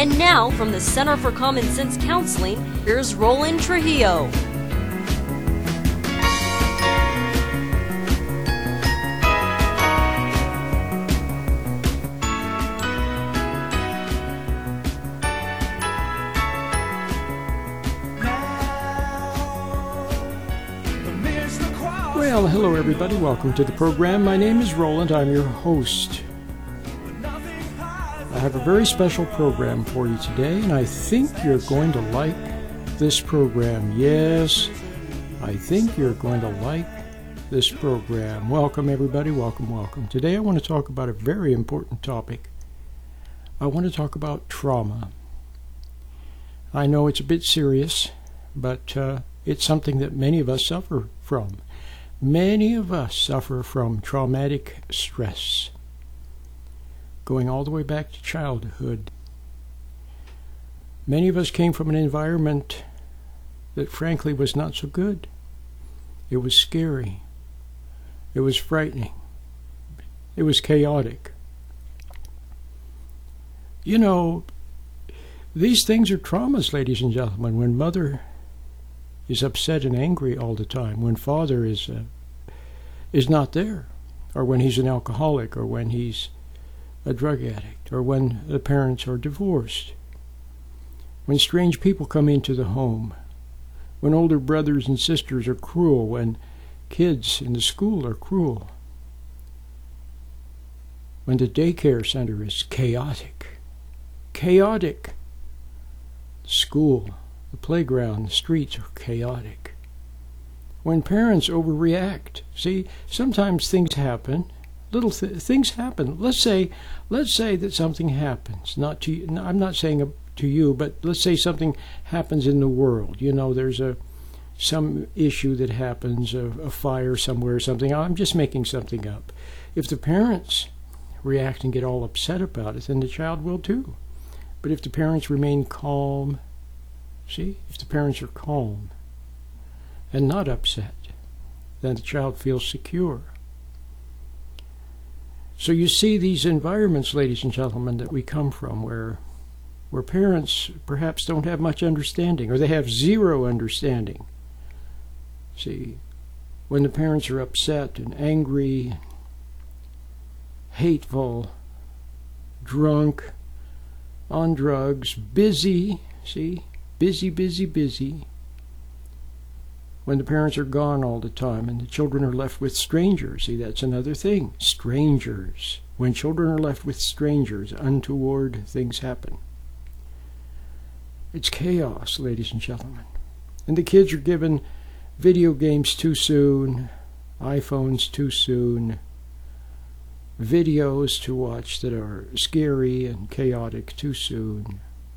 And now, from the Center for Common Sense Counseling, here's Roland Trujillo. Well, hello everybody. Welcome to the program. My name is Roland. I'm your host. I have a very special program for you today, and I think you're going to like this program. Yes, I think you're going to like this program. Welcome everybody. Welcome. Today I want to talk about a very important topic. I want to talk about trauma. I know it's a bit serious, but it's something that many of us suffer from. Many of us suffer from traumatic stress, going all the way back to childhood. Many of us came from an environment that frankly was not so good. It was scary. It was frightening. It was chaotic. You know, these things are traumas, ladies and gentlemen. When mother is upset and angry all the time, when father is not there, or when he's an alcoholic, or when he's a drug addict, or when the parents are divorced, when strange people come into the home, when older brothers and sisters are cruel, when kids in the school are cruel, when the daycare center is chaotic, school, the playground, the streets are chaotic. When parents overreact, see, sometimes things happen, things happen. Let's say that something happens, not to you, I'm not saying to you, but let's say something happens in the world. You know, there's some issue that happens, a fire somewhere or something. I'm just making something up. If the parents react and get all upset about it, then the child will too. But if the parents remain calm, see, if the parents are calm and not upset, then the child feels secure. So you see these environments, ladies and gentlemen, that we come from where parents perhaps don't have much understanding, or they have zero understanding. See, when the parents are upset and angry, hateful, drunk, on drugs, busy, see, busy. When the parents are gone all the time and the children are left with strangers, see, that's another thing, strangers. When children are left with strangers, untoward things happen. It's chaos, ladies and gentlemen. And the kids are given video games too soon, iPhones too soon, videos to watch that are scary and chaotic too soon.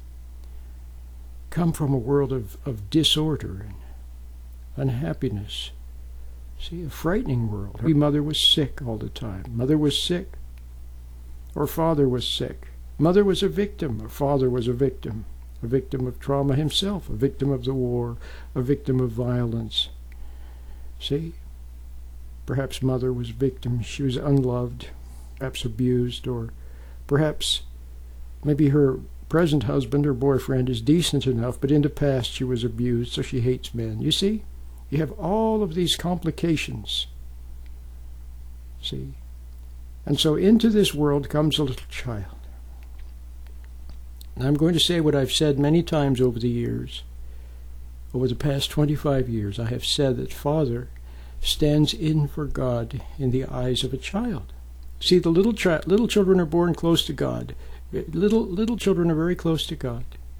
Come from a world of disorder and unhappiness. See, a frightening world. Her mother was sick all the time. Mother was sick, or father was sick. Mother was a victim, or father was a victim of trauma himself, a victim of the war, a victim of violence. See, perhaps mother was victim. She was unloved, perhaps abused, or perhaps maybe her present husband or boyfriend is decent enough, but in the past she was abused, so she hates men. You see? You have all of these complications. See? And so into this world comes a little child. And I'm going to say what I've said many times over the years. Over the past 25 years, I have said that Father stands in for God in the eyes of a child. See, the little children are born close to God. Little children are very close to God.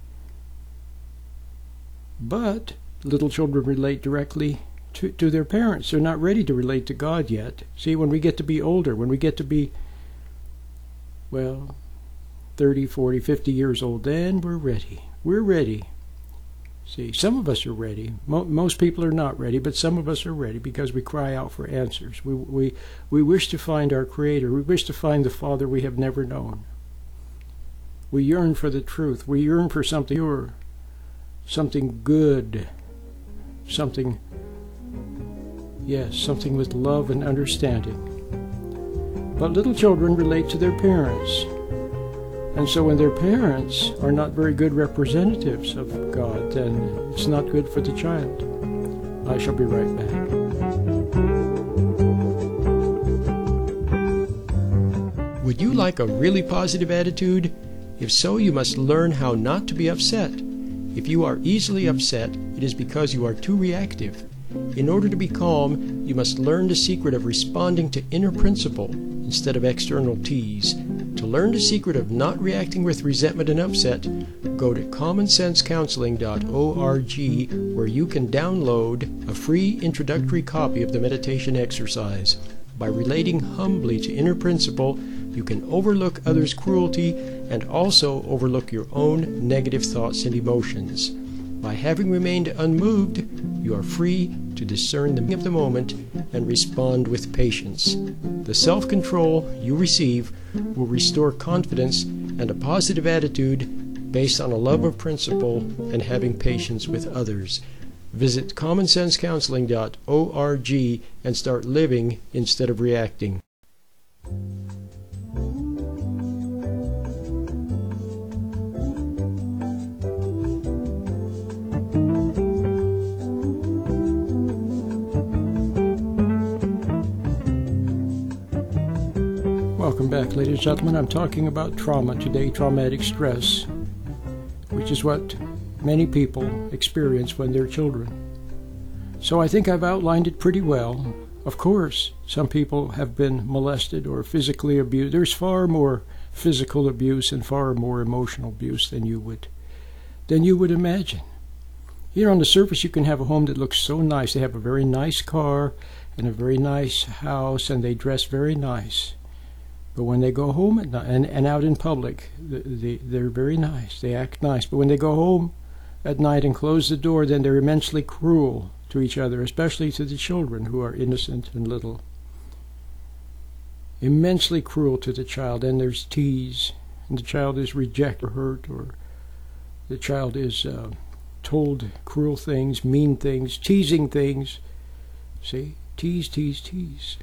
But little children relate directly to their parents. They're not ready to relate to God yet. See, when we get to be older, when we get to be, 30, 40, 50 years old, then we're ready. We're ready. See, some of us are ready. Most people are not ready, but some of us are ready because we cry out for answers. We wish to find our Creator. We wish to find the Father we have never known. We yearn for the truth. We yearn for something pure, something good, something with love and understanding. But little children relate to their parents. And so when their parents are not very good representatives of God, then it's not good for the child. I shall be right back. Would you like a really positive attitude? If so, you must learn how not to be upset. If you are easily upset, it is because you are too reactive. In order to be calm, you must learn the secret of responding to inner principle instead of external tease. To learn the secret of not reacting with resentment and upset, go to commonsensecounseling.org, where you can download a free introductory copy of the meditation exercise. By relating humbly to inner principle, you can overlook others' cruelty and also overlook your own negative thoughts and emotions. By having remained unmoved, you are free to discern the meaning of the moment and respond with patience. The self-control you receive will restore confidence and a positive attitude based on a love of principle and having patience with others. Visit commonsensecounseling.org and start living instead of reacting. Welcome back, ladies and gentlemen. I'm talking about trauma today, traumatic stress, which is what many people experience when they're children. So I think I've outlined it pretty well. Of course, some people have been molested or physically abused. There's far more physical abuse and far more emotional abuse than you would imagine. You know, on the surface, you can have a home that looks so nice. They have a very nice car and a very nice house, and they dress very nice. But when they go home at night and out in public, they're very nice. They act nice. But when they go home at night and close the door, then they're immensely cruel to each other, especially to the children who are innocent and little. Immensely cruel to the child. And there's tease. And the child is rejected or hurt, or the child is told cruel things, mean things, teasing things. See? Tease, tease, tease.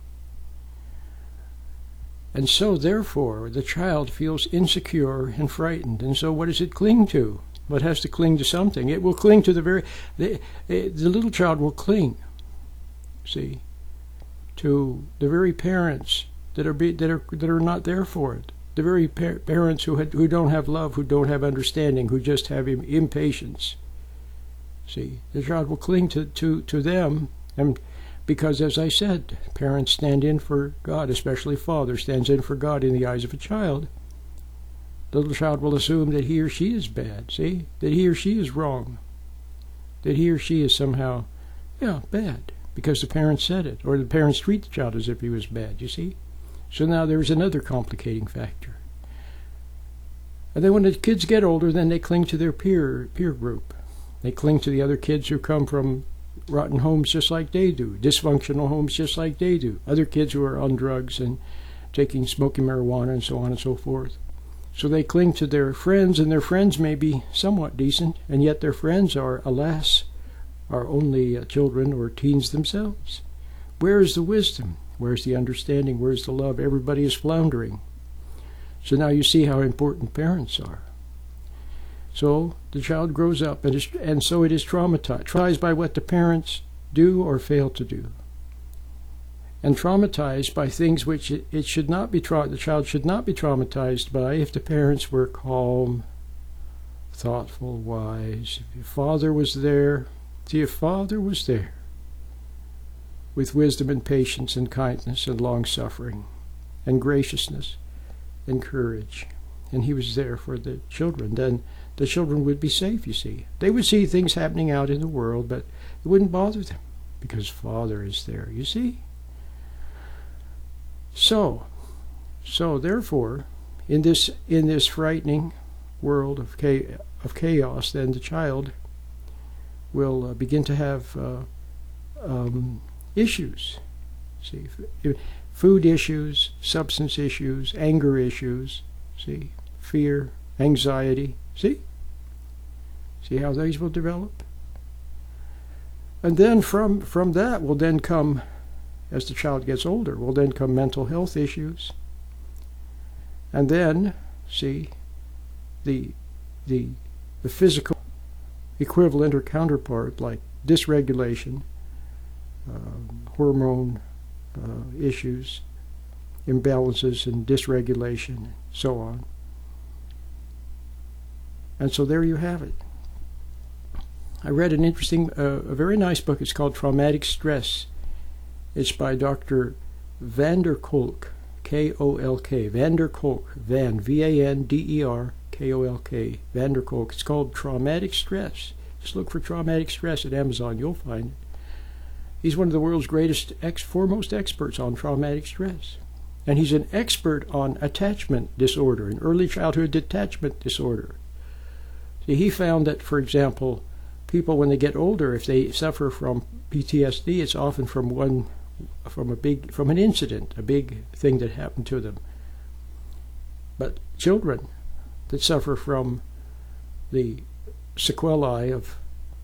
And so, therefore, the child feels insecure and frightened. And so what does it cling to? Well, it has to cling to something. It will cling to the little child will cling, see, to the very parents that are not there for it. The very parents who don't have love, who don't have understanding, who just have impatience. See, the child will cling to them, and because, as I said, parents stand in for God, especially father stands in for God in the eyes of a child. The little child will assume that he or she is bad, see? That he or she is wrong. That he or she is somehow, bad, because the parents said it, or the parents treat the child as if he was bad, you see? So now there's another complicating factor. And then when the kids get older, then they cling to their peer group. They cling to the other kids who come from rotten homes just like they do, dysfunctional homes just like they do, other kids who are on drugs and smoking marijuana and so on and so forth. So they cling to their friends, and their friends may be somewhat decent, and yet their friends are, alas, are only children or teens themselves. Where is the wisdom? Where's the understanding? Where's the love? Everybody is floundering. So now you see how important parents are. So the child grows up, and so it is traumatized by what the parents do or fail to do, and traumatized by things which the child should not be traumatized by if the parents were calm, thoughtful, wise. If your father was there, with wisdom and patience and kindness and long-suffering and graciousness and courage, and he was there for the children, then the children would be safe, you see. They would see things happening out in the world, but it wouldn't bother them because Father is there, you see. So therefore, in this frightening world of chaos, then the child will begin to have issues. See, food issues, substance issues, anger issues. See, fear, anxiety. See how these will develop? And then from that will then come, as the child gets older, will then come mental health issues. And then See, the physical equivalent or counterpart, like dysregulation, hormone issues, imbalances and dysregulation, and so on. And so there you have it. I read an interesting, a very nice book. It's called Traumatic Stress. It's by Dr. van der Kolk, K-O-L-K, van der Kolk, Van, V-A-N-D-E-R-K-O-L-K, van der Kolk. It's called Traumatic Stress. Just look for Traumatic Stress at Amazon. You'll find it. He's one of the world's foremost experts on traumatic stress. And he's an expert on attachment disorder and early childhood detachment disorder. See, he found that, for example, people when they get older, if they suffer from PTSD, it's often from an incident, a big thing that happened to them. But children that suffer from the sequelae of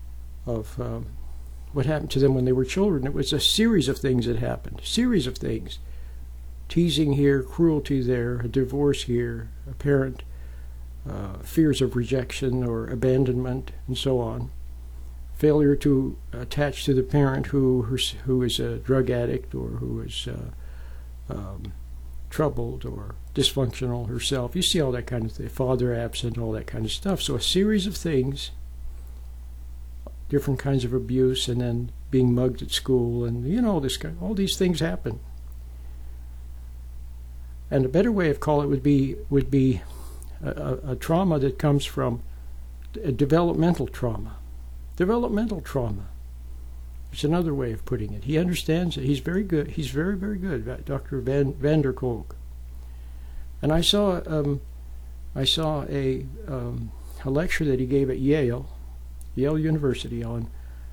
what happened to them when they were children, it was a series of things that happened, series of things. Teasing here, cruelty there, a divorce here, a parent, fears of rejection or abandonment, and so on. Failure to attach to the parent who is a drug addict or who is troubled or dysfunctional herself. You see all that kind of thing. Father absent, all that kind of stuff. So a series of things, different kinds of abuse, and then being mugged at school, and all these things happen. And a better way of calling it would be a trauma that comes from a developmental trauma. Developmental trauma. It's another way of putting it. He understands it. He's very good. He's very, very good, Dr. van der Kolk. And I saw a lecture that he gave at Yale University on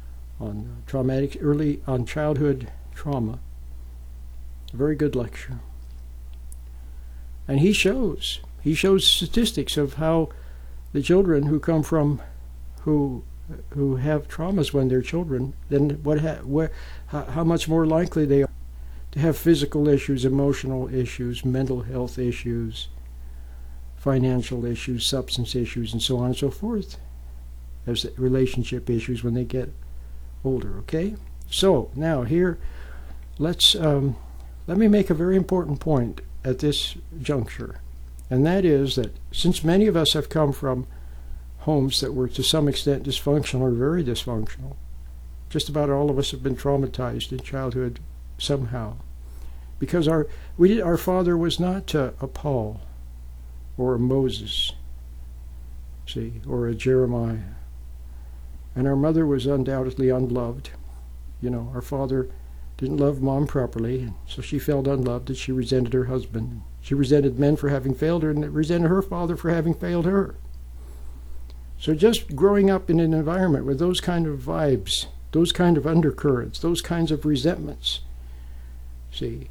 childhood trauma. A very good lecture. And he shows statistics of how the children who come from who have traumas when they're children, then how much more likely they are to have physical issues, emotional issues, mental health issues, financial issues, substance issues, and so on and so forth, as relationship issues when they get older. Okay, so now here, let me make a very important point at this juncture, and that is that since many of us have come from homes that were to some extent dysfunctional or very dysfunctional, just about all of us have been traumatized in childhood somehow, because our father was not a Paul or a Moses, see, or a Jeremiah, and our mother was undoubtedly unloved. Our father didn't love mom properly, and so she felt unloved, and she resented her husband. She resented men for having failed her, and resented her father for having failed her. So just growing up in an environment with those kind of vibes, those kind of undercurrents, those kinds of resentments, see,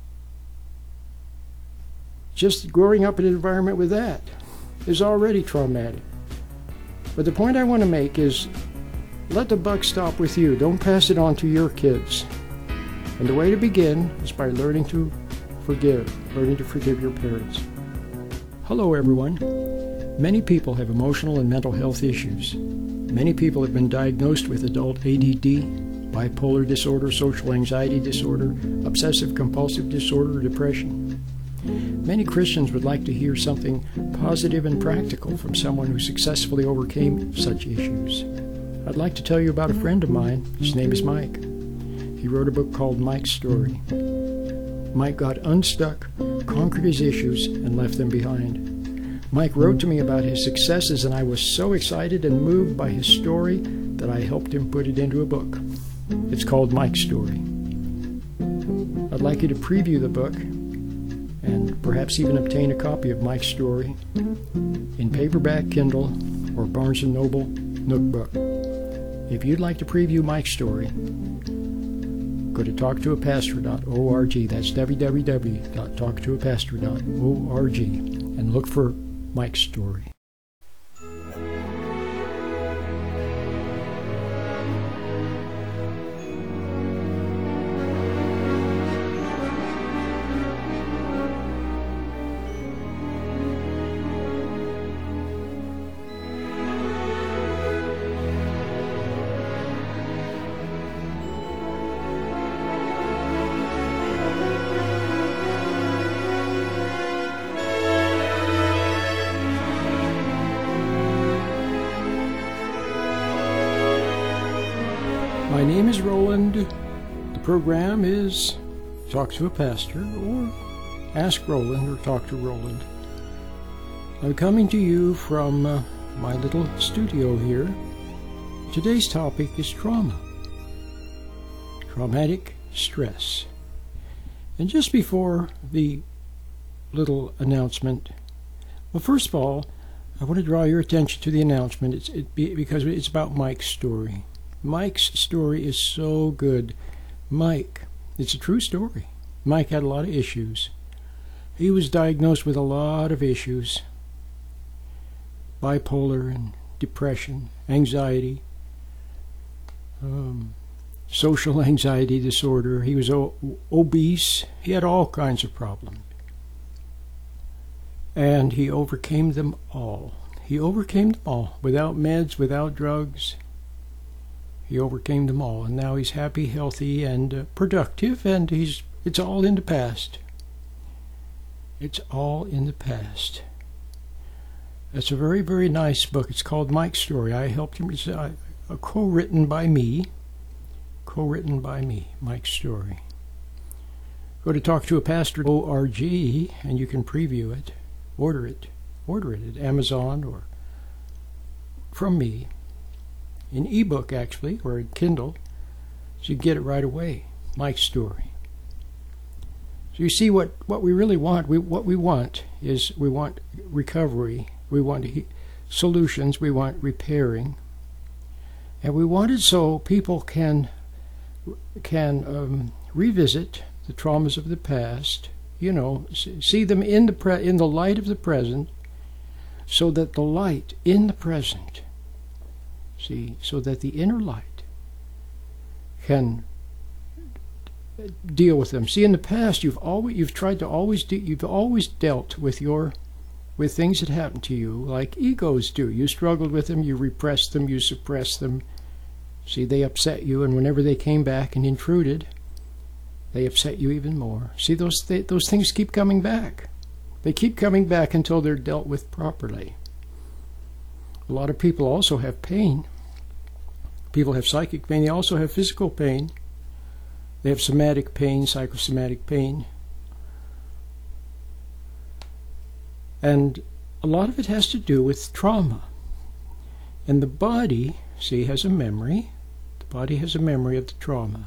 just growing up in an environment with that is already traumatic. But the point I want to make is, let the buck stop with you. Don't pass it on to your kids. And the way to begin is by learning to forgive your parents. Hello, everyone. Many people have emotional and mental health issues. Many people have been diagnosed with adult ADD, bipolar disorder, social anxiety disorder, obsessive-compulsive disorder, or depression. Many Christians would like to hear something positive and practical from someone who successfully overcame such issues. I'd like to tell you about a friend of mine. His name is Mike. He wrote a book called Mike's Story. Mike got unstuck, conquered his issues, and left them behind. Mike wrote to me about his successes, and I was so excited and moved by his story that I helped him put it into a book. It's called Mike's Story. I'd like you to preview the book and perhaps even obtain a copy of Mike's Story in paperback, Kindle, or Barnes & Noble Nook Book. If you'd like to preview Mike's Story, go to talktoapastor.org. That's www.talktoapastor.org, and look for Mike's Story. Roland. The program is Talk to a Pastor, or Ask Roland, or Talk to Roland. I'm coming to you from my little studio here. Today's topic is trauma, traumatic stress. And just before the little announcement, well, first of all, I want to draw your attention to the announcement because it's about Mike's story. Mike's story is so good. Mike, it's a true story. Mike had a lot of issues. He was diagnosed with a lot of issues. Bipolar and depression, anxiety, social anxiety disorder. He was obese. He had all kinds of problems. And he overcame them all. He overcame them all. Without meds, without drugs. He overcame them all. And now he's happy, healthy, and productive. And it's all in the past. It's all in the past. It's a very, very nice book. It's called Mike's Story. I helped him. It's co-written by me. Co-written by me. Mike's Story. Go to talktoapastor.org and you can preview it. Order it at Amazon or from me, in ebook actually, or in Kindle, so you get it right away. Mike's Story. So you see what we really want. What we want is we want recovery. We want solutions. We want repairing, and we want it so people can revisit the traumas of the past. You know, see them in the light of the present, so that the light in the present, so that the inner light can deal with them. See, in the past, you've always dealt with things that happened to you like egos do. You struggled with them, you repressed them, you suppressed them. See, they upset you, and whenever they came back and intruded, they upset you even more. See, those things keep coming back. They keep coming back until they're dealt with properly. A lot of people also have pain. People have psychic pain. They also have physical pain. They have somatic pain, psychosomatic pain. And a lot of it has to do with trauma. And the body, see, has a memory. The body has a memory of the trauma.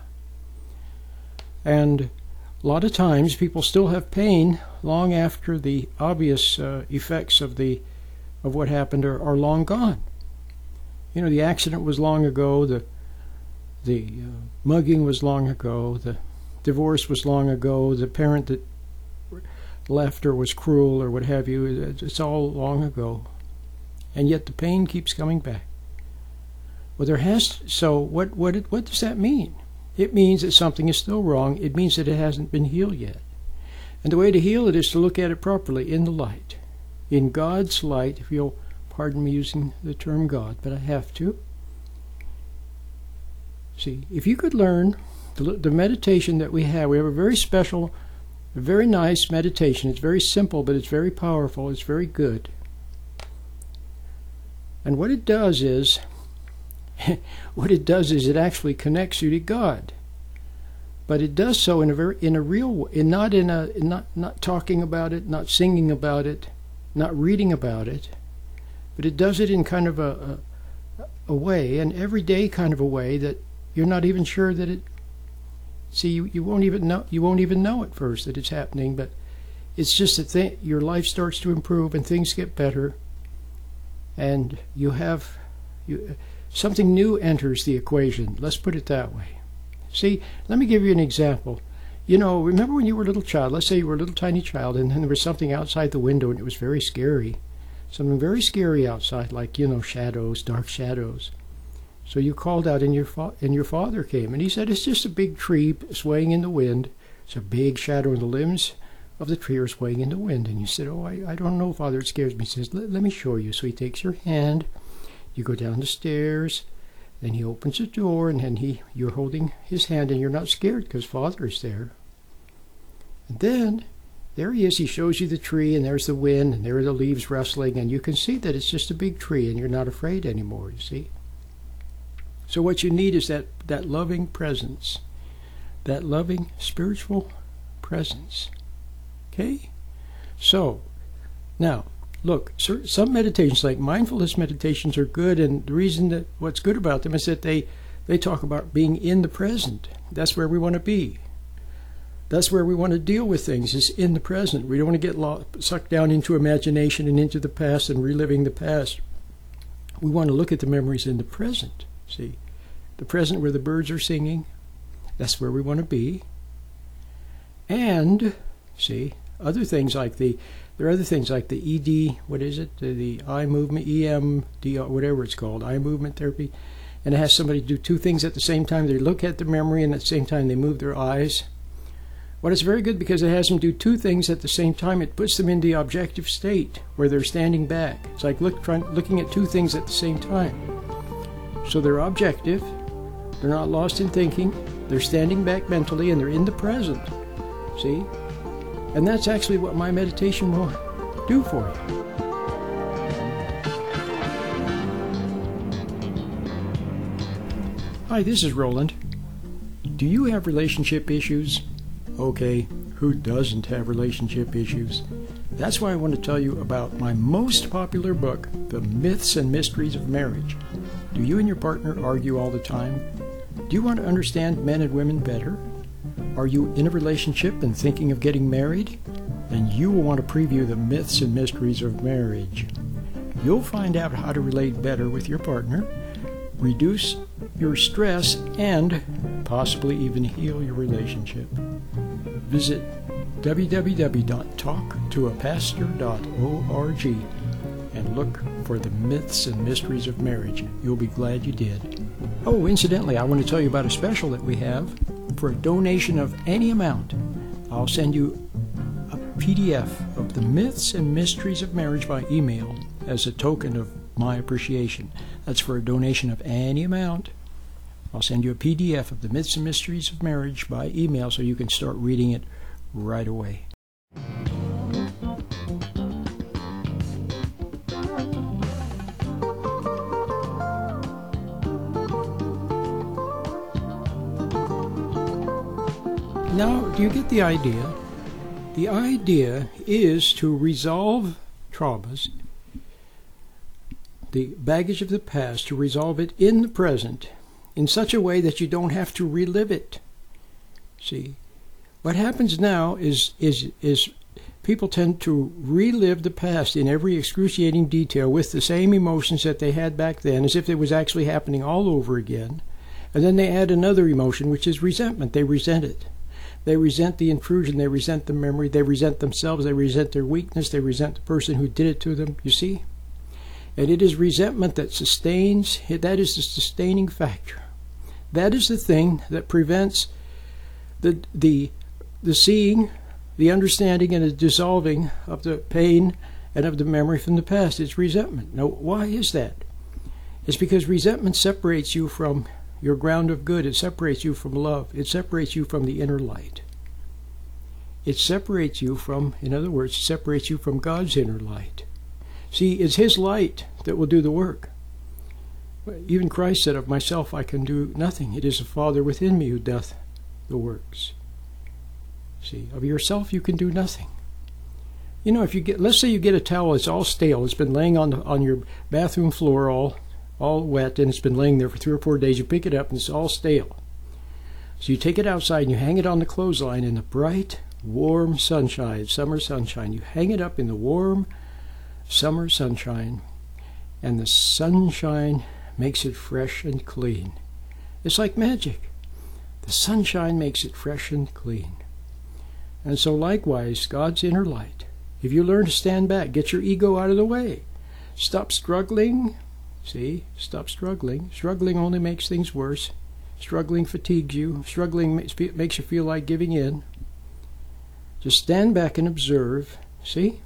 And a lot of times people still have pain long after the obvious effects of what happened are long gone. You know, the accident was long ago, the mugging was long ago, the divorce was long ago, the parent that left or was cruel or what have you, it's all long ago. And yet the pain keeps coming back. Well, so what does that mean? It means that something is still wrong. It means that it hasn't been healed yet. And the way to heal it is to look at it properly in the light. In God's light, if you'll pardon me using the term God, but I have to. See, if you could learn the meditation that we have a very special, very nice meditation. It's very simple, but it's very powerful. It's very good. And what it does is, it actually connects you to God. But it does so in a real way, not talking about it, not singing about it, not reading about it, but it does it in kind of a way, an everyday kind of a way that you're not even sure that it. See, you won't even know at first that it's happening, but it's just that your life starts to improve and things get better, and something new enters the equation. Let's put it that way. See, let me give you an example. You know, remember when you were a little child, let's say you were a little tiny child, and then there was something outside the window and it was very scary. Something very scary outside, like, shadows, dark shadows. So you called out and your father came, and he said, it's just a big tree swaying in the wind. It's a big shadow, and the limbs of the tree are swaying in the wind. And you said, oh, I don't know, Father, it scares me. He says, let me show you. So he takes your hand, you go down the stairs, then he opens the door, and then you're holding his hand, and you're not scared because Father is there. And then there he is. He shows you the tree, and there's the wind, and there are the leaves rustling, and you can see that it's just a big tree, and you're not afraid anymore, you see. So what you need is that loving presence, that loving spiritual presence. Okay? So, now, look, some meditations, like mindfulness meditations, are good, and the reason that what's good about them is that they talk about being in the present. That's where we want to be. That's where we want to deal with things, is in the present. We don't want to get sucked down into imagination and into the past and reliving the past. We want to look at the memories in the present. See, the present where the birds are singing, that's where we want to be. And, see, there are other things like the ED, what is it? The eye movement, EMDR, whatever it's called, eye movement therapy. And it has somebody do two things at the same time. They look at the memory, and at the same time they move their eyes. Well, it's very good because it has them do two things at the same time. It puts them in the objective state where they're standing back. It's like looking at two things at the same time. So they're objective. They're not lost in thinking. They're standing back mentally, and they're in the present. See? And that's actually what my meditation will do for you. Hi, this is Roland. Do you have relationship issues? Okay, who doesn't have relationship issues? That's why I want to tell you about my most popular book, The Myths and Mysteries of Marriage. Do you and your partner argue all the time? Do you want to understand men and women better? Are you in a relationship and thinking of getting married? Then you will want to preview The Myths and Mysteries of Marriage. You'll find out how to relate better with your partner, reduce your stress, and possibly even heal your relationship. Visit www.talktoapastor.org and look for The Myths and Mysteries of Marriage. You'll be glad you did. Oh, incidentally, I want to tell you about a special that we have. For a donation of any amount, I'll send you a PDF of The Myths and Mysteries of Marriage by email as a token of my appreciation. That's for a donation of any amount. I'll send you a PDF of The Myths and Mysteries of Marriage by email so you can start reading it right away. Now, do you get the idea? The idea is to resolve traumas, the baggage of the past, to resolve it in the present in such a way that you don't have to relive it. See, what happens now is people tend to relive the past in every excruciating detail with the same emotions that they had back then, as if it was actually happening all over again. And then they add another emotion, which is resentment. They resent it. They resent the intrusion. They resent the memory. They resent themselves. They resent their weakness. They resent the person who did it to them. You see? And it is resentment that sustains. That is the sustaining factor. That is the thing that prevents the seeing, the understanding, and the dissolving of the pain and of the memory from the past. It's resentment. Now, why is that? It's because resentment separates you from your ground of good. It separates you from love. It separates you from the inner light. It separates you from, in other words, it separates you from God's inner light. See, it's His light that will do the work. Even Christ said, "Of myself I can do nothing. It is the Father within me who doth the works." See, of yourself you can do nothing. You know, if you get, let's say you get a towel, it's all stale. It's been laying on your bathroom floor all wet, and it's been laying there for 3 or 4 days. You pick it up and it's all stale. So you take it outside and you hang it on the clothesline in the bright, warm sunshine, summer sunshine. You hang it up in the warm summer sunshine, and the sunshine makes it fresh and clean. It's like magic. The sunshine makes it fresh and clean. And so likewise, God's inner light. If you learn to stand back, get your ego out of the way. Stop struggling. See, stop struggling. Struggling only makes things worse. Struggling fatigues you. Struggling makes you feel like giving in. Just stand back and observe. See?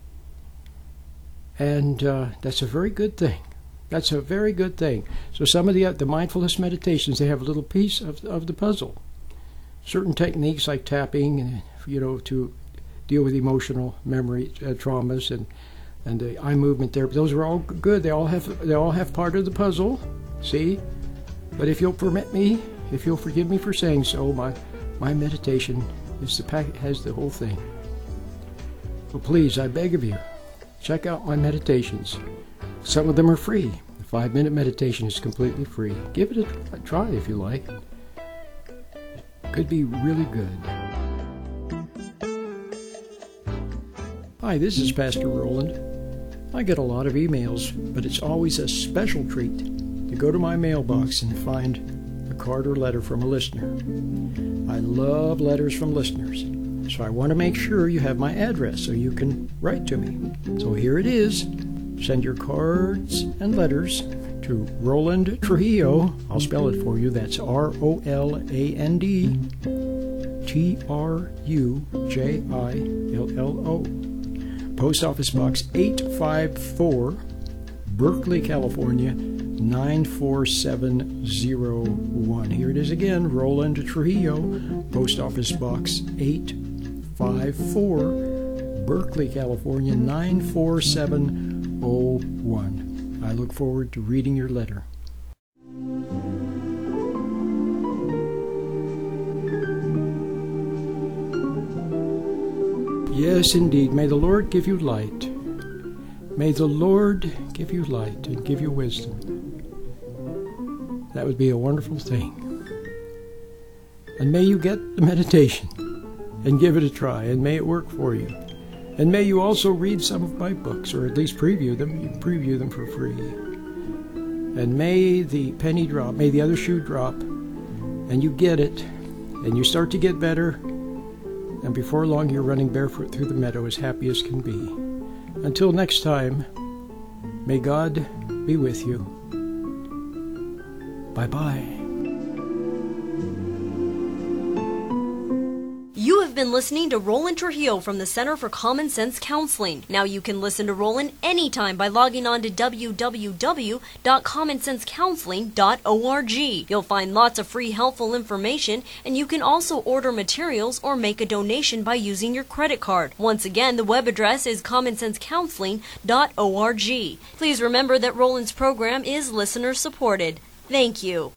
And that's a very good thing. That's a very good thing. So some of the mindfulness meditations, they have a little piece of the puzzle. Certain techniques like tapping, to deal with emotional memory traumas, and the eye movement therapy. Those are all good. They all have part of the puzzle. See, But if you'll permit me, if you'll forgive me for saying so, my meditation is has the whole thing. So please, I beg of you, check out my meditations. Some of them are free. The 5-minute meditation is completely free. Give it a try if you like. Could be really good. Hi, this is Pastor Roland. I get a lot of emails, but it's always a special treat to go to my mailbox and find a card or letter from a listener. I love letters from listeners, so I want to make sure you have my address so you can write to me. So here it is. Send your cards and letters to Roland Trujillo. I'll spell it for you. That's ROLAND TRUJILLO. Post Office Box 854, Berkeley, California 94701. Here it is again, Roland Trujillo, Post Office Box 854, Berkeley, California 94701. I look forward to reading your letter. Yes, indeed. May the Lord give you light. May the Lord give you light and give you wisdom. That would be a wonderful thing. And may you get the meditation and give it a try, and may it work for you. And may you also read some of my books, or at least preview them. You can preview them for free. And may the penny drop, may the other shoe drop, and you get it, and you start to get better, and before long you're running barefoot through the meadow as happy as can be. Until next time, may God be with you. Bye-bye. You have been listening to Roland Trujillo from the Center for Common Sense Counseling. Now you can listen to Roland anytime by logging on to www.commonsensecounseling.org. You'll find lots of free helpful information, and you can also order materials or make a donation by using your credit card. Once again, the web address is commonsensecounseling.org. Please remember that Roland's program is listener supported. Thank you.